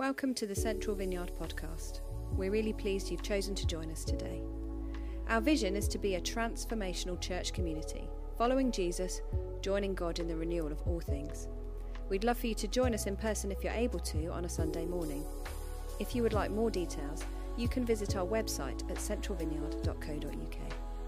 Welcome to the Central Vineyard podcast. We're really pleased you've chosen to join us today. Our vision is to be a transformational church community, following Jesus, joining God in the renewal of all things. We'd love for you to join us in person if you're able to on a Sunday morning. If you would like more details, you can visit our website at centralvineyard.co.uk.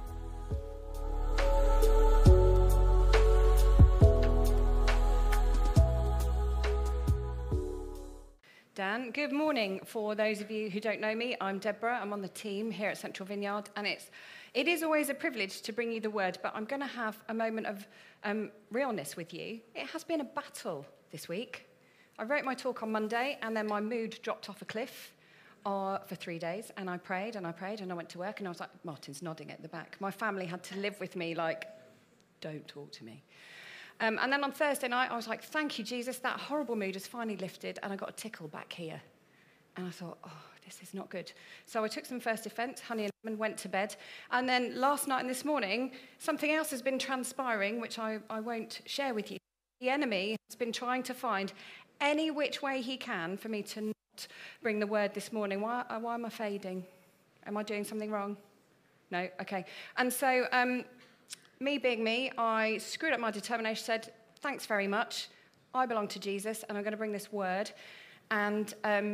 Dan, good morning. For those of you who don't know me, I'm Deborah. I'm on the team here at Central Vineyard, and it is always a privilege to bring you the word, but I'm going to have a moment of realness with you. It has been a battle this week. I wrote my talk on Monday, and then my mood dropped off a cliff for 3 days, and I prayed, and I prayed, and I went to work, and I was like, Martin's nodding at the back. My family had to live with me like, don't talk to me. And then on Thursday night, I was like, thank you, Jesus, that horrible mood has finally lifted, and I got a tickle back here. And I thought, oh, this is not good. So I took some First Defence, honey and lemon, went to bed. And then last night and this morning, something else has been transpiring, which I won't share with you. The enemy has been trying to find any which way he can for me to not bring the word this morning. Why am I fading? Am I doing something wrong? No? Okay. And so... me being me, I screwed up my determination, said, thanks very much. I belong to Jesus, and I'm going to bring this word. And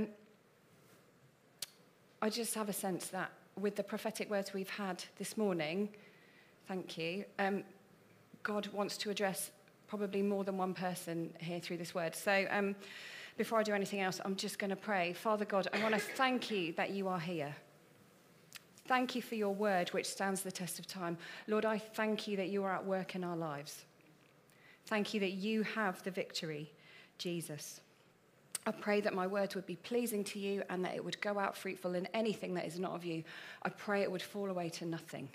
I just have a sense that with the prophetic words we've had this morning, thank you, God wants to address probably more than one person here through this word. So before I do anything else, I'm just going to pray. Father God, I want to thank you that you are here. Thank you for your word, which stands the test of time. Lord, I thank you that you are at work in our lives. Thank you that you have the victory, Jesus. I pray that my words would be pleasing to you and that it would go out fruitful in anything that is not of you. I pray it would fall away to nothing.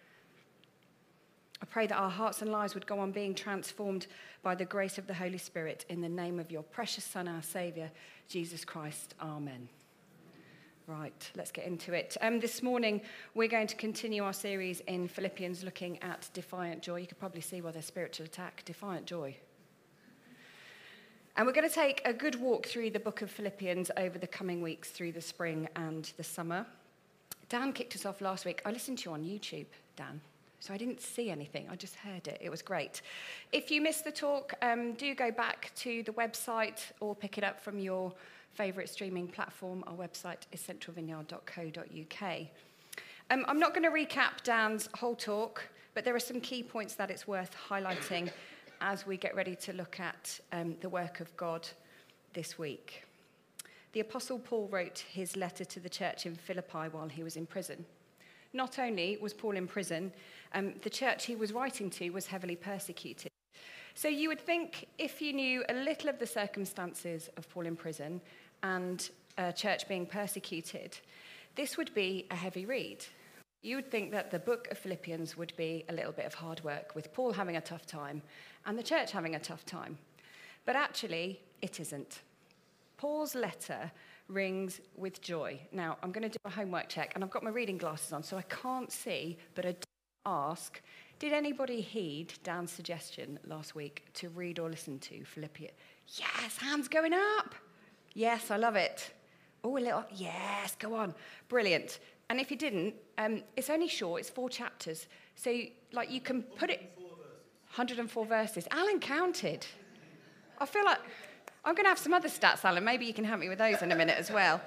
I pray that our hearts and lives would go on being transformed by the grace of the Holy Spirit in the name of your precious Son, our Saviour, Jesus Christ. Amen. Right, let's get into it. This morning, we're going to continue our series in Philippians looking at defiant joy. You could probably see why there's spiritual attack, defiant joy. And we're going to take a good walk through the book of Philippians over the coming weeks through the spring and the summer. Dan kicked us off last week. I listened to you on YouTube, Dan, so I didn't see anything. I just heard it. It was great. If you missed the talk, do go back to the website or pick it up from your favourite streaming platform. Our website is centralvineyard.co.uk. I'm not going to recap Dan's whole talk, but there are some key points that it's worth highlighting as we get ready to look at the work of God this week. The Apostle Paul wrote his letter to the church in Philippi while he was in prison. Not only was Paul in prison, the church he was writing to was heavily persecuted. So you would think if you knew a little of the circumstances of Paul in prison and a church being persecuted, this would be a heavy read. You would think that the book of Philippians would be a little bit of hard work, with Paul having a tough time and the church having a tough time. But actually, it isn't. Paul's letter rings with joy. Now, I'm going to do a homework check, and I've got my reading glasses on, so I can't see, but I did ask, did anybody heed Dan's suggestion last week to read or listen to Philippians? Yes, hands going up. Yes, I love it. Oh, a little, yes, go on. Brilliant. And if you didn't, it's only short, it's 4 chapters. So, you can put it... 104 verses. Alan counted. I feel like... I'm going to have some other stats, Alan. Maybe you can help me with those in a minute as well.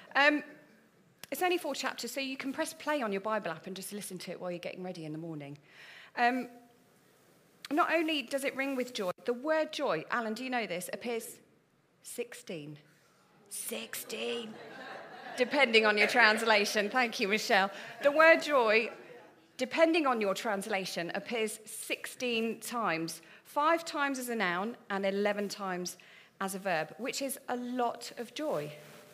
It's only 4 chapters, so you can press play on your Bible app and just listen to it while you're getting ready in the morning. Not only does it ring with joy, the word joy, Alan, do you know this, appears 16. 16. Depending on your translation. Thank you, Michelle. The word joy, depending on your translation, appears 16 times. 5 times as a noun and 11 times as a verb, which is a lot of joy.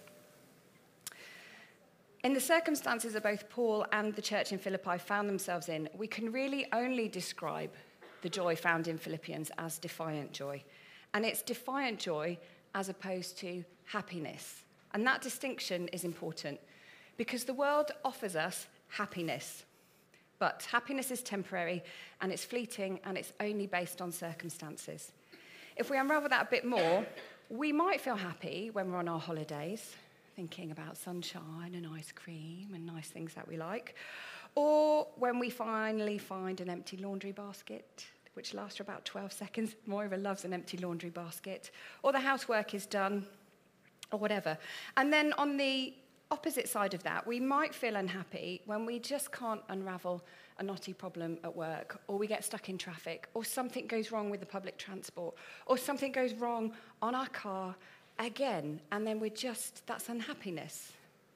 In the circumstances that both Paul and the church in Philippi found themselves in, we can really only describe the joy found in Philippians as defiant joy. And it's defiant joy as opposed to happiness. And that distinction is important because the world offers us happiness. But happiness is temporary and it's fleeting and it's only based on circumstances. If we unravel that a bit more, We might feel happy when we're on our holidays, thinking about sunshine and ice cream and nice things that we like, or when we finally find an empty laundry basket, which lasts for about 12 seconds. Moira loves an empty laundry basket, or the housework is done, or whatever. And then on the opposite side of that, we might feel unhappy when we just can't unravel a knotty problem at work, or we get stuck in traffic, or something goes wrong with the public transport, or something goes wrong on our car again, and then that's unhappiness.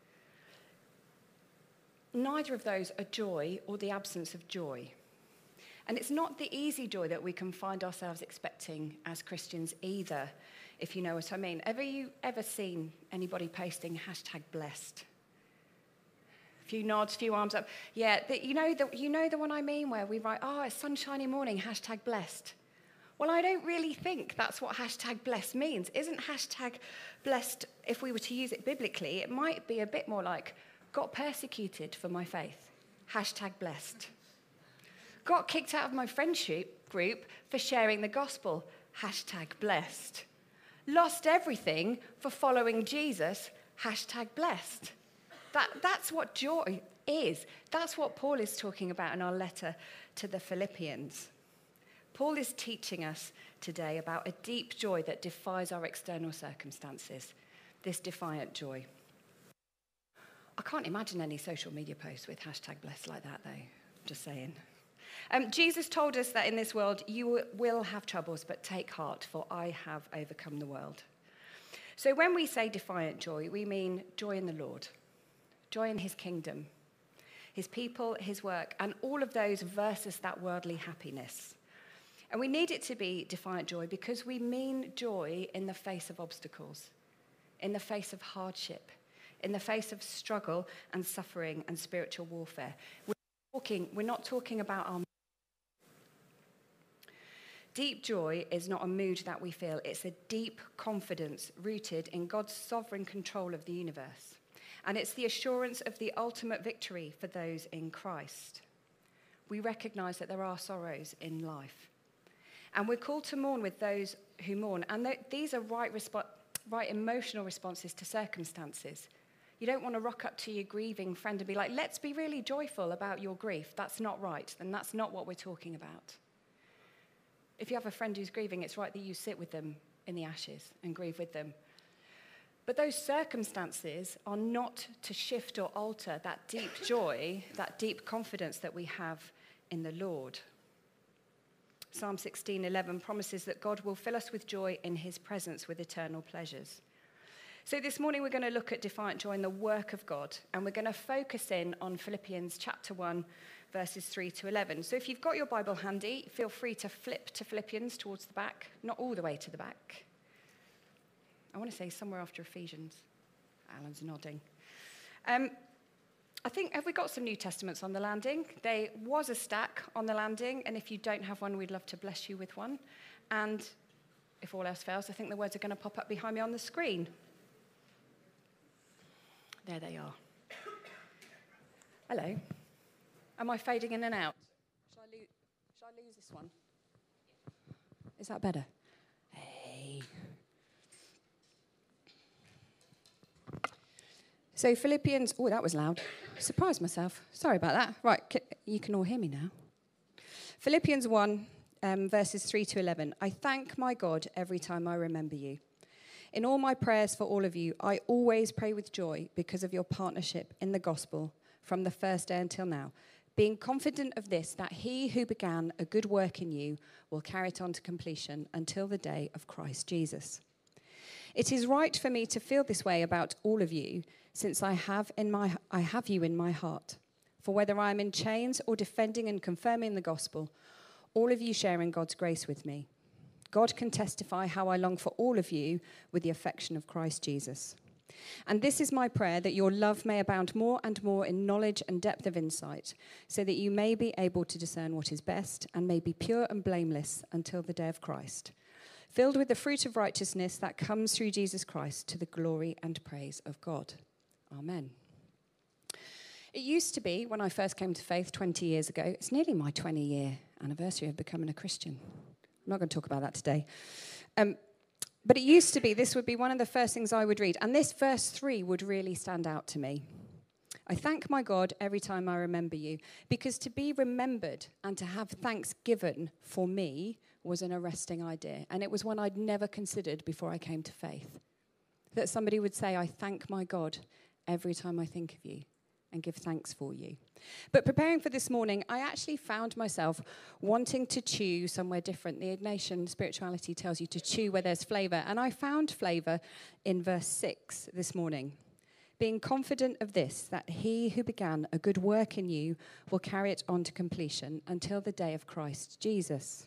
Neither of those are joy or the absence of joy. And it's not the easy joy that we can find ourselves expecting as Christians either, if you know what I mean. You ever seen anybody posting #blessed? Few nods, few arms up. Yeah, you know the one I mean, where we write, it's sunshiny morning, #blessed. Well, I don't really think that's what #blessed means. Isn't #blessed, if we were to use it biblically, it might be a bit more like, got persecuted for my faith, #blessed. Got kicked out of my friendship group for sharing the gospel, #blessed. Lost everything for following Jesus, #blessed. That's what joy is. That's what Paul is talking about in our letter to the Philippians. Paul is teaching us today about a deep joy that defies our external circumstances, this defiant joy. I can't imagine any social media posts with #blessed like that, though. Just saying. Jesus told us that in this world you will have troubles, but take heart, for I have overcome the world. So when we say defiant joy, we mean joy in the Lord. Joy in his kingdom, his people, his work, and all of those versus that worldly happiness. And we need it to be defiant joy because we mean joy in the face of obstacles, in the face of hardship, in the face of struggle and suffering and spiritual warfare. We're not talking about our... Deep joy is not a mood that we feel. It's a deep confidence rooted in God's sovereign control of the universe. And it's the assurance of the ultimate victory for those in Christ. We recognize that there are sorrows in life. And we're called to mourn with those who mourn. And these are right emotional responses to circumstances. You don't want to rock up to your grieving friend and be like, let's be really joyful about your grief. That's not right. And that's not what we're talking about. If you have a friend who's grieving, it's right that you sit with them in the ashes and grieve with them. But those circumstances are not to shift or alter that deep joy, that deep confidence that we have in the Lord. Psalm 16:11 promises that God will fill us with joy in his presence with eternal pleasures. So this morning we're going to look at defiant joy in the work of God, and we're going to focus in on Philippians chapter 1, verses 3 to 11. So if you've got your Bible handy, feel free to flip to Philippians towards the back, not all the way to the back. I want to say somewhere after Ephesians. Alan's nodding. I think, have we got some New Testaments on the landing? There was a stack on the landing, and if you don't have one, we'd love to bless you with one. And if all else fails, I think the words are going to pop up behind me on the screen. There they are. Hello. Am I fading in and out? Shall I lose this one? Is that better? Hey. So Philippians, that was loud. Surprised myself. Sorry about that. Right, you can all hear me now. Philippians 1, verses 3 to 11. I thank my God every time I remember you. In all my prayers for all of you, I always pray with joy because of your partnership in the gospel from the first day until now, being confident of this, that he who began a good work in you will carry it on to completion until the day of Christ Jesus. It is right for me to feel this way about all of you, since I have you in my heart. For whether I am in chains or defending and confirming the gospel, all of you share in God's grace with me. God can testify how I long for all of you with the affection of Christ Jesus. And this is my prayer, that your love may abound more and more in knowledge and depth of insight, so that you may be able to discern what is best and may be pure and blameless until the day of Christ, filled with the fruit of righteousness that comes through Jesus Christ to the glory and praise of God. Amen. It used to be, when I first came to faith 20 years ago, it's nearly my 20-year anniversary of becoming a Christian. I'm not going to talk about that today. But it used to be, this would be one of the first things I would read. And this verse 3 would really stand out to me. I thank my God every time I remember you, because to be remembered and to have thanks given for me was an arresting idea. And it was one I'd never considered before I came to faith. That somebody would say, I thank my God every time I think of you and give thanks for you. But preparing for this morning, I actually found myself wanting to chew somewhere different. The Ignatian spirituality tells you to chew where there's flavor. And I found flavor in verse 6 this morning. Being confident of this, that he who began a good work in you will carry it on to completion until the day of Christ Jesus.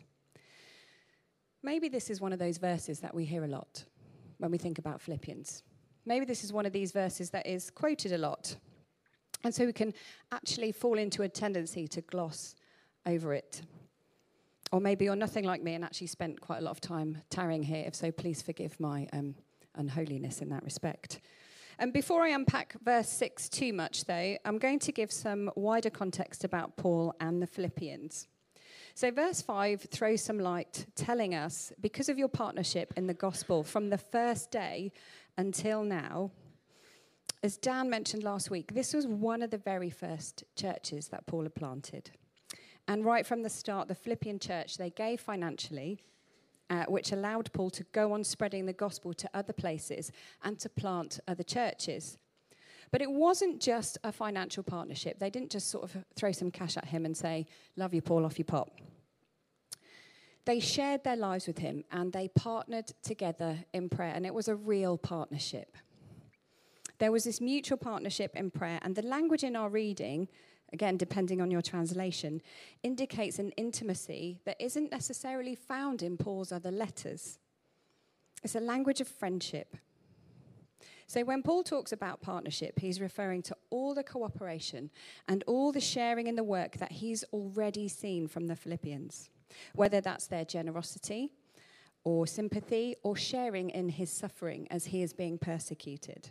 Maybe this is one of those verses that we hear a lot when we think about Philippians. Maybe this is one of these verses that is quoted a lot. And so we can actually fall into a tendency to gloss over it. Or maybe you're nothing like me and actually spent quite a lot of time tarrying here. If so, please forgive my unholiness in that respect. And before I unpack verse 6 too much, though, I'm going to give some wider context about Paul and the Philippians. So verse 5 throws some light, telling us, because of your partnership in the gospel from the first day until now, as Dan mentioned last week, this was one of the very first churches that Paul had planted. And right from the start, the Philippian church, they gave financially, which allowed Paul to go on spreading the gospel to other places and to plant other churches. But it wasn't just a financial partnership. They didn't just sort of throw some cash at him and say, love you, Paul, off you pop. They shared their lives with him and they partnered together in prayer, and it was a real partnership. There was this mutual partnership in prayer, and the language in our reading, again, depending on your translation, indicates an intimacy that isn't necessarily found in Paul's other letters. It's a language of friendship. So when Paul talks about partnership, he's referring to all the cooperation and all the sharing in the work that he's already seen from the Philippians, whether that's their generosity or sympathy or sharing in his suffering as he is being persecuted.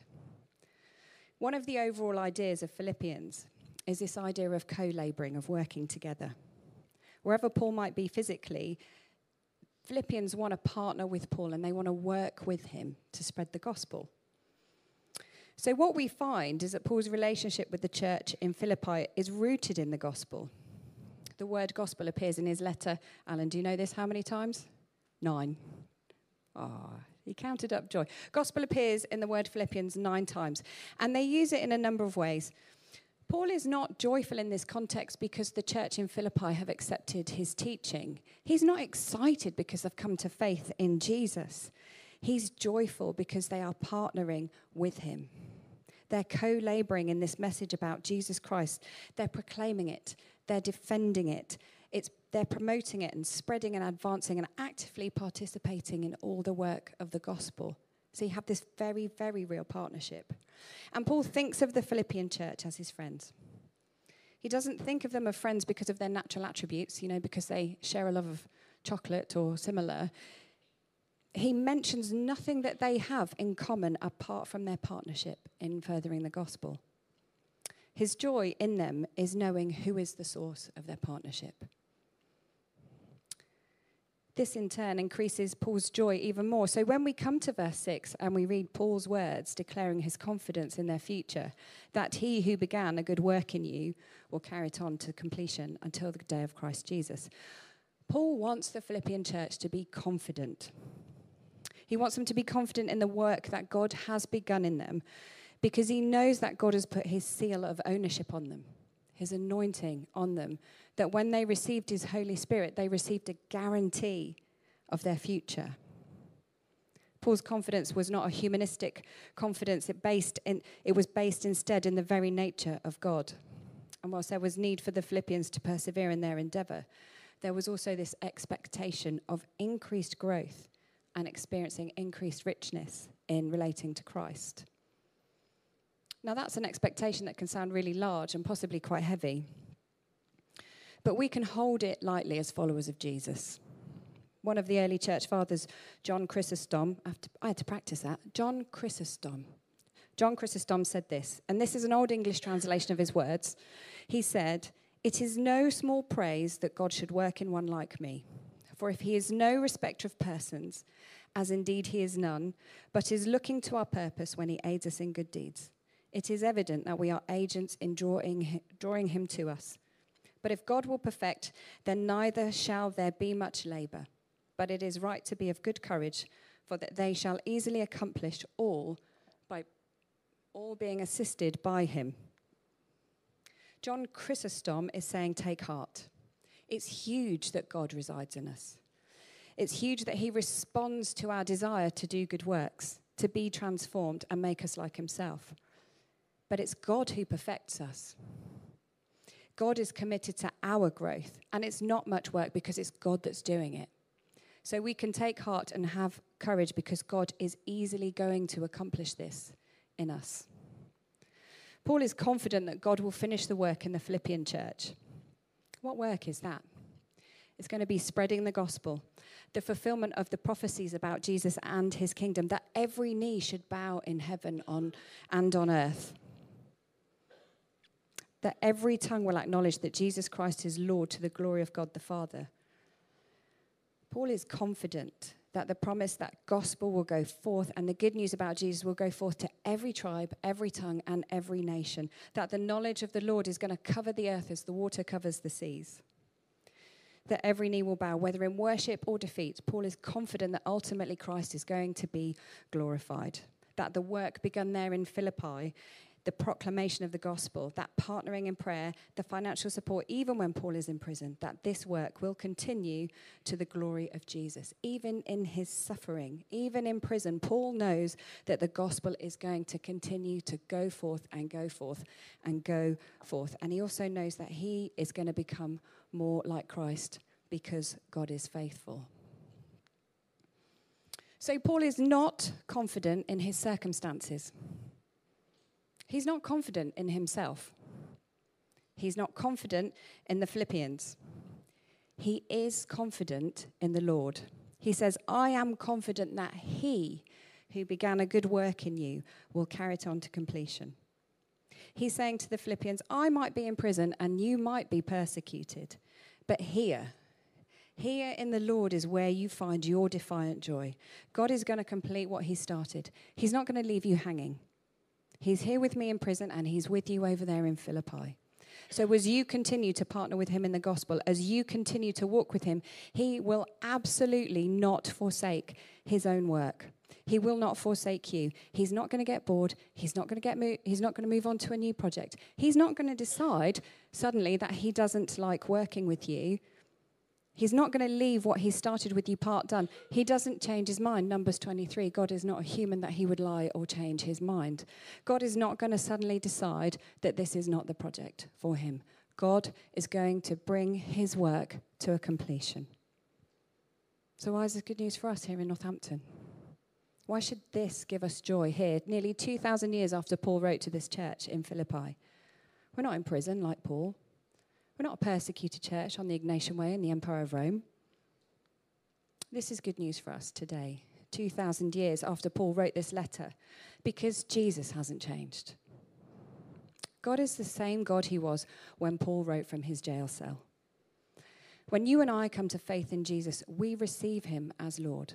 One of the overall ideas of Philippians is this idea of co-laboring, of working together. Wherever Paul might be physically, Philippians want to partner with Paul and they want to work with him to spread the gospel. So what we find is that Paul's relationship with the church in Philippi is rooted in the gospel. The word gospel appears in his letter. Alan, do you know this how many times? 9. He counted up joy. Gospel appears in the word Philippians 9 times, and they use it in a number of ways. Paul is not joyful in this context because the church in Philippi have accepted his teaching. He's not excited because they've come to faith in Jesus. He's joyful because they are partnering with him. They're co-laboring in this message about Jesus Christ. They're proclaiming it. They're defending it. They're promoting it and spreading and advancing and actively participating in all the work of the gospel. So you have this very, very real partnership. And Paul thinks of the Philippian church as his friends. He doesn't think of them as friends because of their natural attributes, because they share a love of chocolate or similar. He mentions nothing that they have in common apart from their partnership in furthering the gospel. His joy in them is knowing who is the source of their partnership. This in turn increases Paul's joy even more. So when we come to verse 6 and we read Paul's words declaring his confidence in their future, that he who began a good work in you will carry it on to completion until the day of Christ Jesus. Paul wants the Philippian church to be confident. He wants them to be confident in the work that God has begun in them, because he knows that God has put his seal of ownership on them, his anointing on them, that when they received his Holy Spirit, they received a guarantee of their future. Paul's confidence was not a humanistic confidence. It was based instead in the very nature of God. And whilst there was need for the Philippians to persevere in their endeavor, there was also this expectation of increased growth and experiencing increased richness in relating to Christ. Now, that's an expectation that can sound really large and possibly quite heavy. But we can hold it lightly as followers of Jesus. One of the early church fathers, John Chrysostom, I had to practice that. John Chrysostom said this, and this is an Old English translation of his words. He said, "It is no small praise that God should work in one like me. For if he is no respecter of persons, as indeed he is none, but is looking to our purpose when he aids us in good deeds. It is evident that we are agents in drawing him to us. But if God will perfect, then neither shall there be much labor. But it is right to be of good courage, for that they shall easily accomplish all being assisted by him. John Chrysostom is saying, take heart. It's huge that God resides in us. It's huge that he responds to our desire to do good works, to be transformed and make us like himself. But it's God who perfects us. God is committed to our growth, and it's not much work because it's God that's doing it. So we can take heart and have courage because God is easily going to accomplish this in us. Paul is confident that God will finish the work in the Philippian church. What work is that? It's going to be spreading the gospel, the fulfillment of the prophecies about Jesus and his kingdom, that every knee should bow in heaven and on earth. That every tongue will acknowledge that Jesus Christ is Lord to the glory of God the Father. Paul is confident that the promise that gospel will go forth and the good news about Jesus will go forth to every tribe, every tongue, and every nation. That the knowledge of the Lord is going to cover the earth as the water covers the seas. That every knee will bow, whether in worship or defeat. Paul is confident that ultimately Christ is going to be glorified. That the work begun there in Philippi, the proclamation of the gospel, that partnering in prayer, the financial support, even when Paul is in prison, that this work will continue to the glory of Jesus. Even in his suffering, even in prison, Paul knows that the gospel is going to continue to go forth and go forth and go forth. And he also knows that he is going to become more like Christ because God is faithful. So Paul is not confident in his circumstances. He's not confident in himself. He's not confident in the Philippians. He is confident in the Lord. He says, I am confident that he who began a good work in you will carry it on to completion. He's saying to the Philippians, I might be in prison and you might be persecuted, but here in the Lord is where you find your defiant joy. God is going to complete what he started. He's not going to leave you hanging. He's here with me in prison, and he's with you over there in Philippi. So as you continue to partner with him in the gospel, as you continue to walk with him, he will absolutely not forsake his own work. He will not forsake you. He's not going to get bored. He's not going to move on to a new project. He's not going to decide suddenly that he doesn't like working with you. He's not going to leave what he started with you part done. He doesn't change his mind. Numbers 23, God is not a human that he would lie or change his mind. God is not going to suddenly decide that this is not the project for him. God is going to bring his work to a completion. So why is this good news for us here in Northampton? Why should this give us joy here, nearly 2,000 years after Paul wrote to this church in Philippi? We're not in prison like Paul. We're not a persecuted church on the Ignatian Way in the Empire of Rome. This is good news for us today, 2,000 years after Paul wrote this letter, because Jesus hasn't changed. God is the same God he was when Paul wrote from his jail cell. When you and I come to faith in Jesus, we receive him as Lord.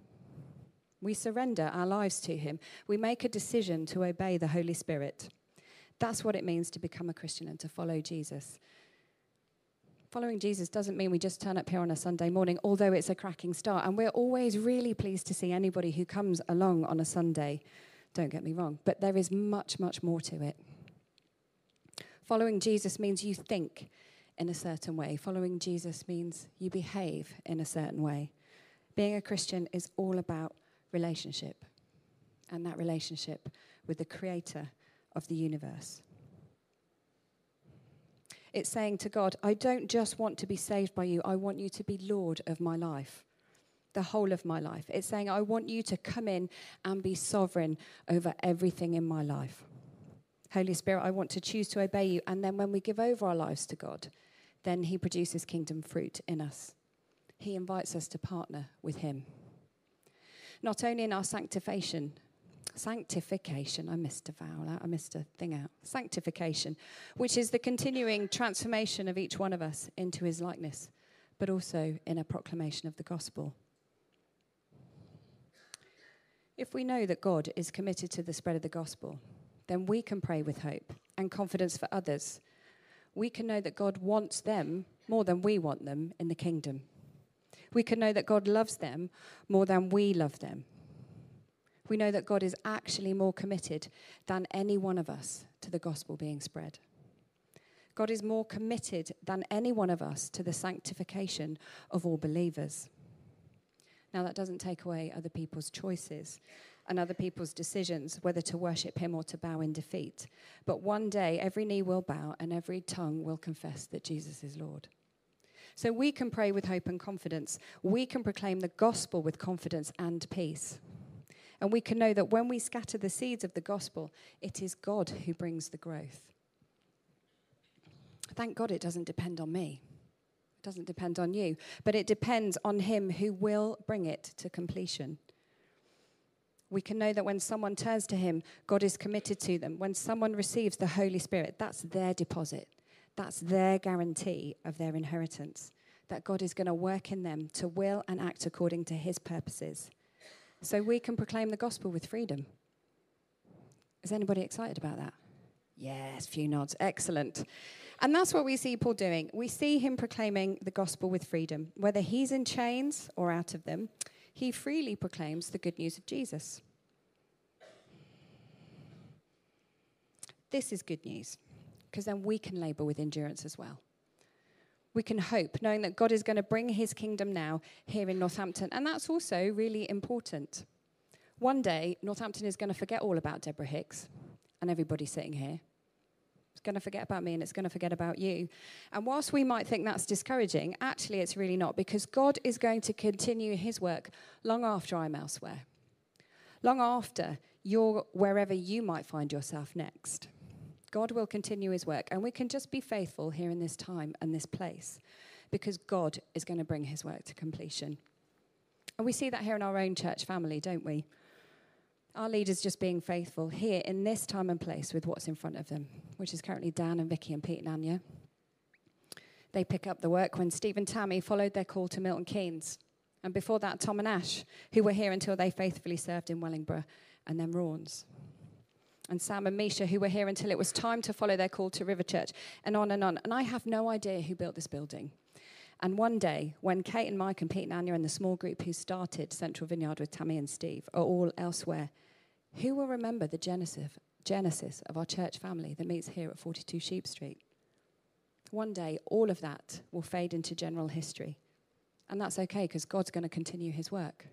We surrender our lives to him. We make a decision to obey the Holy Spirit. That's what it means to become a Christian and to follow Jesus. Following Jesus doesn't mean we just turn up here on a Sunday morning, although it's a cracking start. And we're always really pleased to see anybody who comes along on a Sunday. Don't get me wrong. But there is much, much more to it. Following Jesus means you think in a certain way. Following Jesus means you behave in a certain way. Being a Christian is all about relationship. And that relationship with the creator of the universe. It's saying to God, I don't just want to be saved by you. I want you to be Lord of my life, the whole of my life. It's saying, I want you to come in and be sovereign over everything in my life. Holy Spirit, I want to choose to obey you. And then when we give over our lives to God, then he produces kingdom fruit in us. He invites us to partner with him. Not only in our sanctification, I missed a vowel out, I missed a thing out. Sanctification, which is the continuing transformation of each one of us into his likeness, but also in a proclamation of the gospel. If we know that God is committed to the spread of the gospel, then we can pray with hope and confidence for others. We can know that God wants them more than we want them in the kingdom. We can know that God loves them more than we love them. We know that God is actually more committed than any one of us to the gospel being spread. God is more committed than any one of us to the sanctification of all believers. Now, that doesn't take away other people's choices and other people's decisions, whether to worship him or to bow in defeat. But one day, every knee will bow and every tongue will confess that Jesus is Lord. So we can pray with hope and confidence. We can proclaim the gospel with confidence and peace. And we can know that when we scatter the seeds of the gospel, it is God who brings the growth. Thank God it doesn't depend on me. It doesn't depend on you. But it depends on him who will bring it to completion. We can know that when someone turns to him, God is committed to them. When someone receives the Holy Spirit, that's their deposit. That's their guarantee of their inheritance. That God is going to work in them to will and act according to his purposes. So we can proclaim the gospel with freedom. Is anybody excited about that? Yes, few nods. Excellent. And that's what we see Paul doing. We see him proclaiming the gospel with freedom. Whether he's in chains or out of them, he freely proclaims the good news of Jesus. This is good news, because then we can labor with endurance as well. We can hope, knowing that God is going to bring his kingdom now here in Northampton. And that's also really important. One day, Northampton is going to forget all about Deborah Hicks and everybody sitting here. It's going to forget about me and it's going to forget about you. And whilst we might think that's discouraging, actually it's really not, because God is going to continue his work long after I'm elsewhere. Long after you're wherever you might find yourself next. God will continue his work, and we can just be faithful here in this time and this place, because God is going to bring his work to completion. And we see that here in our own church family, don't we? Our leaders just being faithful here in this time and place with what's in front of them, which is currently Dan and Vicky and Pete and Anya. They pick up the work when Steve and Tammy followed their call to Milton Keynes. And before that, Tom and Ash, who were here until they faithfully served in Wellingborough and then Raunds. And Sam and Misha, who were here until it was time to follow their call to River Church, and on and on. And I have no idea who built this building. And one day, when Kate and Mike and Pete and Anya and the small group who started Central Vineyard with Tammy and Steve are all elsewhere, who will remember the genesis of our church family that meets here at 42 Sheep Street? One day, all of that will fade into general history. And that's okay, because God's going to continue his work.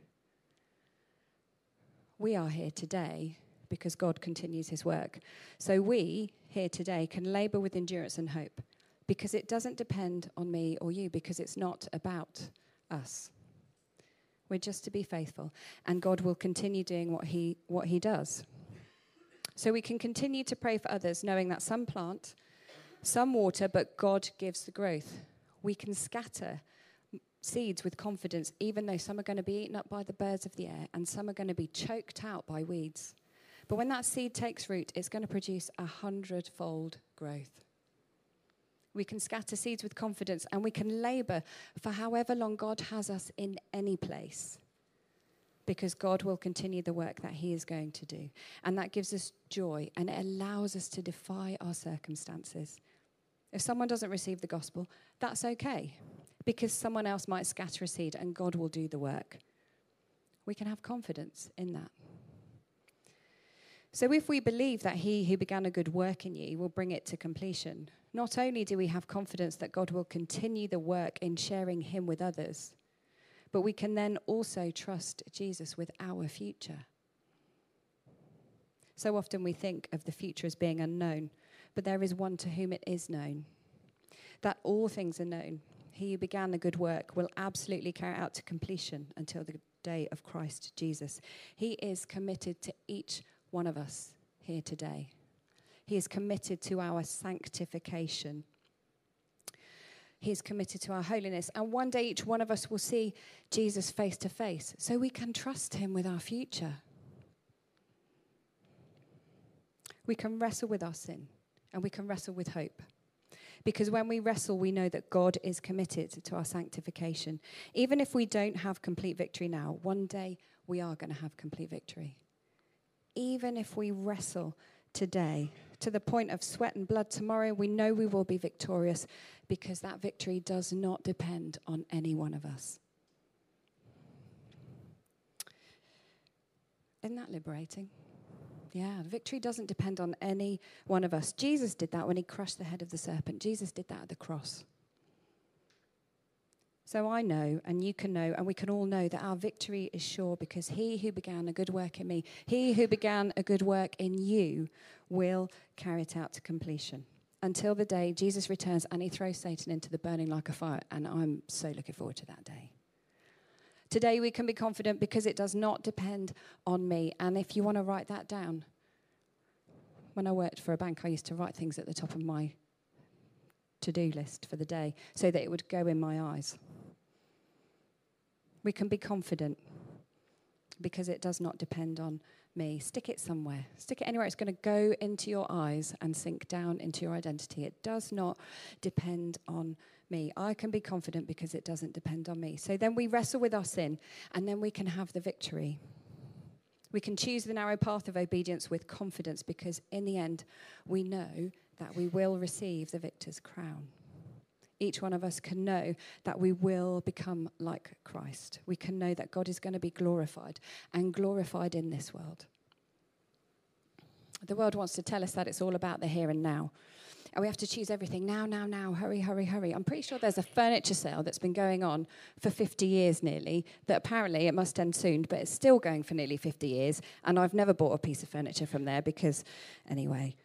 We are here today because God continues his work. So we, here today, can labor with endurance and hope, because it doesn't depend on me or you, because it's not about us. We're just to be faithful, and God will continue doing what he does. So we can continue to pray for others, knowing that some plant, some water, but God gives the growth. We can scatter seeds with confidence, even though some are going to be eaten up by the birds of the air, and some are going to be choked out by weeds. But when that seed takes root, it's going to produce 100-fold growth. We can scatter seeds with confidence, and we can labor for however long God has us in any place, because God will continue the work that he is going to do. And that gives us joy, and it allows us to defy our circumstances. If someone doesn't receive the gospel, that's okay, because someone else might scatter a seed and God will do the work. We can have confidence in that. So if we believe that he who began a good work in you will bring it to completion, not only do we have confidence that God will continue the work in sharing him with others, but we can then also trust Jesus with our future. So often we think of the future as being unknown, but there is one to whom it is known. That all things are known. He who began the good work will absolutely carry it out to completion until the day of Christ Jesus. He is committed to each one of us here today. He is committed to our sanctification. He is committed to our holiness. And one day each one of us will see Jesus face to face, so we can trust him with our future. We can wrestle with our sin, and we can wrestle with hope. Because when we wrestle, we know that God is committed to our sanctification. Even if we don't have complete victory now, one day we are going to have complete victory. Even if we wrestle today to the point of sweat and blood tomorrow, we know we will be victorious because that victory does not depend on any one of us. Isn't that liberating? Yeah, victory doesn't depend on any one of us. Jesus did that when he crushed the head of the serpent. Jesus did that at the cross. So I know, and you can know, and we can all know that our victory is sure because he who began a good work in me, he who began a good work in you will carry it out to completion until the day Jesus returns and he throws Satan into the burning like a fire. And I'm so looking forward to that day. Today we can be confident because it does not depend on me. And if you want to write that down, when I worked for a bank, I used to write things at the top of my to-do list for the day so that it would go in my eyes. We can be confident because it does not depend on me. Stick it somewhere. Stick it anywhere. It's going to go into your eyes and sink down into your identity. It does not depend on me. I can be confident because it doesn't depend on me. So then we wrestle with our sin, and then we can have the victory. We can choose the narrow path of obedience with confidence because in the end, we know that we will receive the victor's crown. Each one of us can know that we will become like Christ. We can know that God is going to be glorified and glorified in this world. The world wants to tell us that it's all about the here and now. And we have to choose everything now, hurry, hurry, hurry. I'm pretty sure there's a furniture sale that's been going on for 50 years nearly, that apparently it must end soon, but it's still going for nearly 50 years. And I've never bought a piece of furniture from there because, anyway.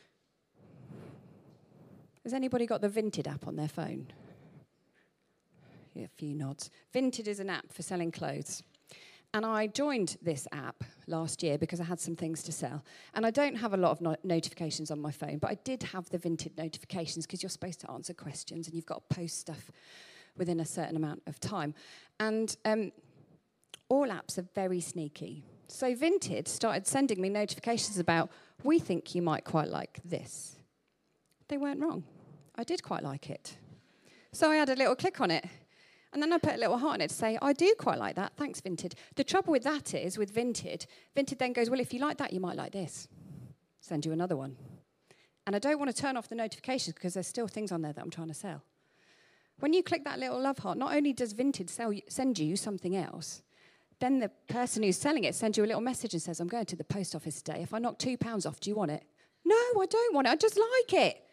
Has anybody got the Vinted app on their phone? Yeah, a few nods. Vinted is an app for selling clothes. And I joined this app last year because I had some things to sell. And I don't have a lot of notifications on my phone, but I did have the Vinted notifications because you're supposed to answer questions and you've got to post stuff within a certain amount of time. And all apps are very sneaky. So Vinted started sending me notifications about, we think you might quite like this. They weren't wrong. I did quite like it. So I had a little click on it. And then I put a little heart on it to say, I do quite like that. Thanks, Vinted. The trouble with that is, with Vinted then goes, well, if you like that, you might like this. Send you another one. And I don't want to turn off the notifications because there's still things on there that I'm trying to sell. When you click that little love heart, not only does Vinted send you something else, then the person who's selling it sends you a little message and says, I'm going to the post office today. If I knock £2 off, do you want it? No, I don't want it. I just like it.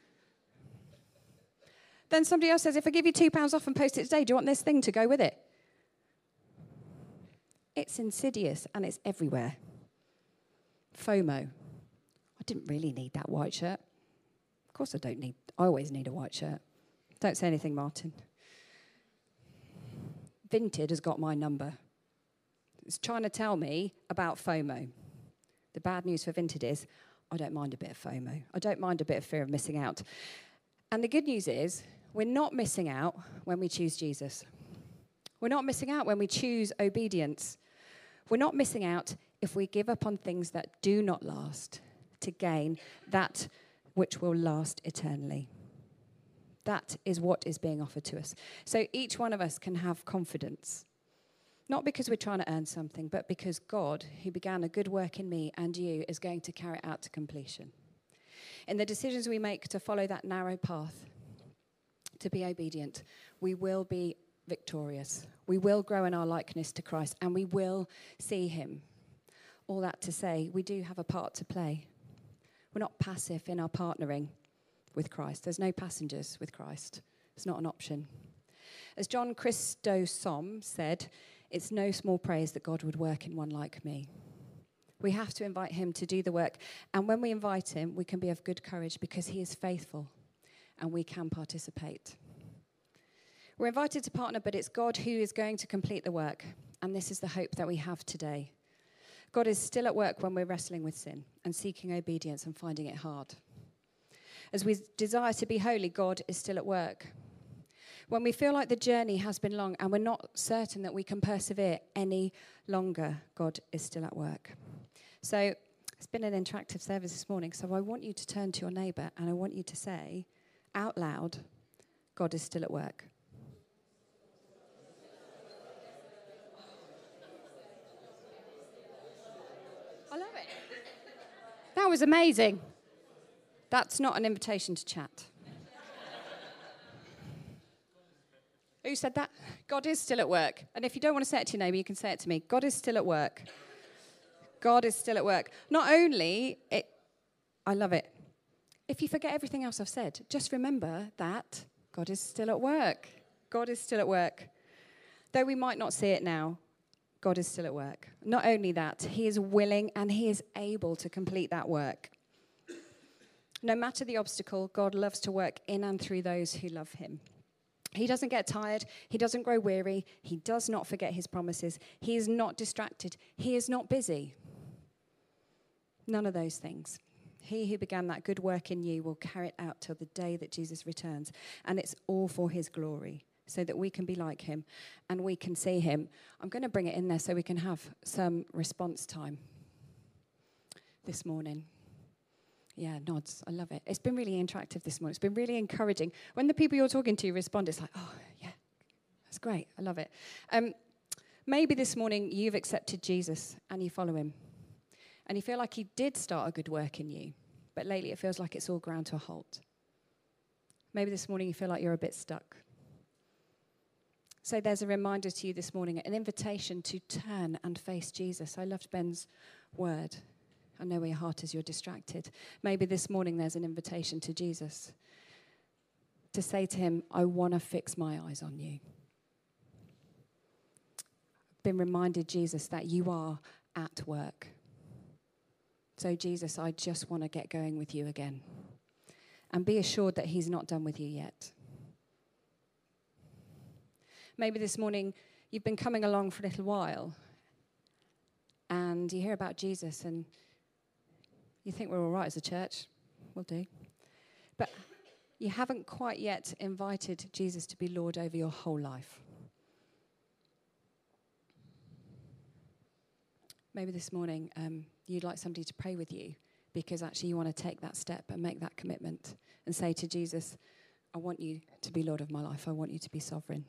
Then somebody else says, if I give you £2 off and post it today, do you want this thing to go with it? It's insidious and it's everywhere. FOMO. I didn't really need that white shirt. Of course I always need a white shirt. Don't say anything, Martin. Vinted has got my number. It's trying to tell me about FOMO. The bad news for Vinted is, I don't mind a bit of FOMO. I don't mind a bit of fear of missing out. And the good news is, we're not missing out when we choose Jesus. We're not missing out when we choose obedience. We're not missing out if we give up on things that do not last to gain that which will last eternally. That is what is being offered to us. So each one of us can have confidence, not because we're trying to earn something, but because God, who began a good work in me and you, is going to carry it out to completion. In the decisions we make to follow that narrow path, to be obedient, we will be victorious. We will grow in our likeness to Christ, and we will see him. All that to say, we do have a part to play. We're not passive in our partnering with Christ. There's no passengers with Christ. It's not an option. As John Chrysostom said, it's no small praise that God would work in one like me. We have to invite him to do the work. And when we invite him, we can be of good courage because he is faithful and we can participate. We're invited to partner, but it's God who is going to complete the work. And this is the hope that we have today. God is still at work when we're wrestling with sin and seeking obedience and finding it hard. As we desire to be holy, God is still at work. When we feel like the journey has been long and we're not certain that we can persevere any longer, God is still at work. So it's been an interactive service this morning, so I want you to turn to your neighbour and I want you to say out loud, God is still at work. That was amazing. That's not an invitation to chat. Who said that? God is still at work. And if you don't want to say it to your neighbour, you can say it to me. God is still at work. God is still at work. Not only, I love it. If you forget everything else I've said, just remember that God is still at work. God is still at work. Though we might not see it now, God is still at work. Not only that, he is willing and he is able to complete that work. No matter the obstacle, God loves to work in and through those who love him. He doesn't get tired. He doesn't grow weary. He does not forget his promises. He is not distracted. He is not busy. None of those things. He who began that good work in you will carry it out till the day that Jesus returns. And it's all for his glory, so that we can be like him and we can see him. I'm going to bring it in there so we can have some response time this morning. Yeah, nods. I love it. It's been really interactive this morning. It's been really encouraging. When the people you're talking to respond, it's like, oh, yeah, that's great. I love it. Maybe this morning you've accepted Jesus and you follow him. And you feel like he did start a good work in you, but lately it feels like it's all ground to a halt. Maybe this morning you feel like you're a bit stuck. So there's a reminder to you this morning, an invitation to turn and face Jesus. I loved Ben's word. I know where your heart is, you're distracted. Maybe this morning there's an invitation to Jesus to say to him, I want to fix my eyes on you. I've been reminded, Jesus, that you are at work. So, Jesus, I just want to get going with you again. And be assured that he's not done with you yet. Maybe this morning you've been coming along for a little while and you hear about Jesus and you think we're all right as a church. We'll do. But you haven't quite yet invited Jesus to be Lord over your whole life. Maybe this morning you'd like somebody to pray with you because actually you want to take that step and make that commitment and say to Jesus, I want you to be Lord of my life. I want you to be sovereign.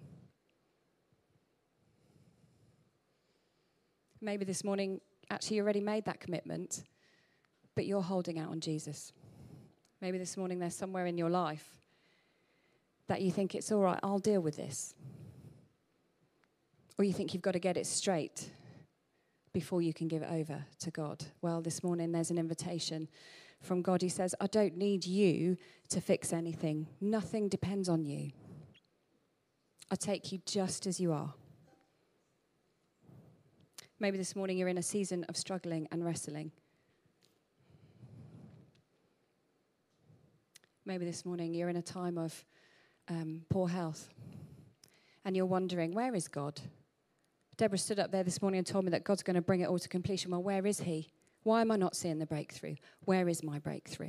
Maybe this morning actually you already made that commitment, but you're holding out on Jesus. Maybe this morning there's somewhere in your life that you think it's all right, I'll deal with this. Or you think you've got to get it straight before you can give it over to God. Well, this morning there's an invitation from God. He says, I don't need you to fix anything. Nothing depends on you. I take you just as you are. Maybe this morning you're in a season of struggling and wrestling. Maybe this morning you're in a time of poor health and you're wondering, where is God? Deborah stood up there this morning and told me that God's going to bring it all to completion. Well, where is he? Why am I not seeing the breakthrough? Where is my breakthrough?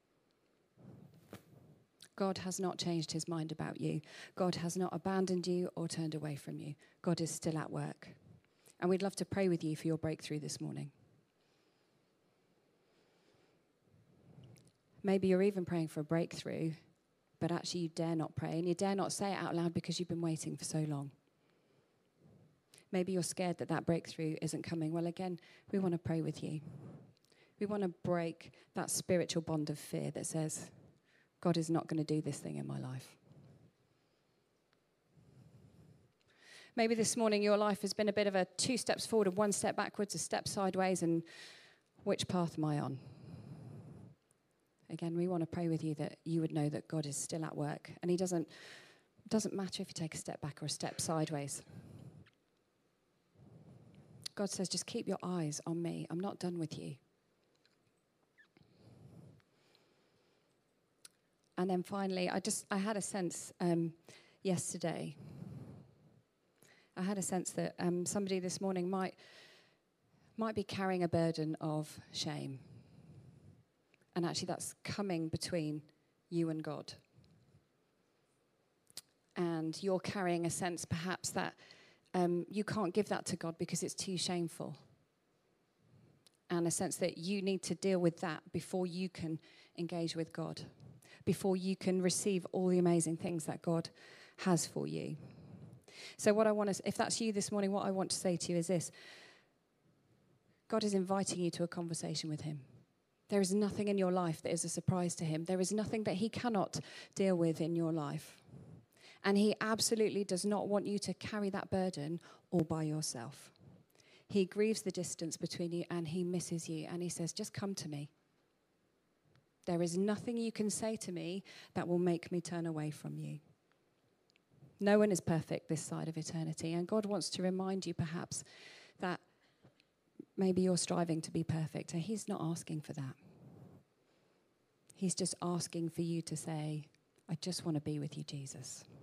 God has not changed his mind about you. God has not abandoned you or turned away from you. God is still at work. And we'd love to pray with you for your breakthrough this morning. Maybe you're even praying for a breakthrough, but actually you dare not pray, and you dare not say it out loud because you've been waiting for so long. Maybe you're scared that that breakthrough isn't coming. Well, again, we want to pray with you. We want to break that spiritual bond of fear that says, God is not going to do this thing in my life. Maybe this morning your life has been a bit of a 2 steps forward and 1 step backwards, a step sideways, and which path am I on? Again, we want to pray with you that you would know that God is still at work. And he doesn't matter if you take a step back or a step sideways. God says, just keep your eyes on me. I'm not done with you. And then finally, I had a sense yesterday. I had a sense that somebody this morning might be carrying a burden of shame. And actually that's coming between you and God. And you're carrying a sense perhaps that you can't give that to God because it's too shameful. And a sense that you need to deal with that before you can engage with God, before you can receive all the amazing things that God has for you. So what I want to, if that's you this morning, what I want to say to you is this. God is inviting you to a conversation with him. There is nothing in your life that is a surprise to him. There is nothing that he cannot deal with in your life. And he absolutely does not want you to carry that burden all by yourself. He grieves the distance between you and he misses you. And he says, just come to me. There is nothing you can say to me that will make me turn away from you. No one is perfect this side of eternity. And God wants to remind you perhaps that maybe you're striving to be perfect. And he's not asking for that. He's just asking for you to say, I just want to be with you, Jesus.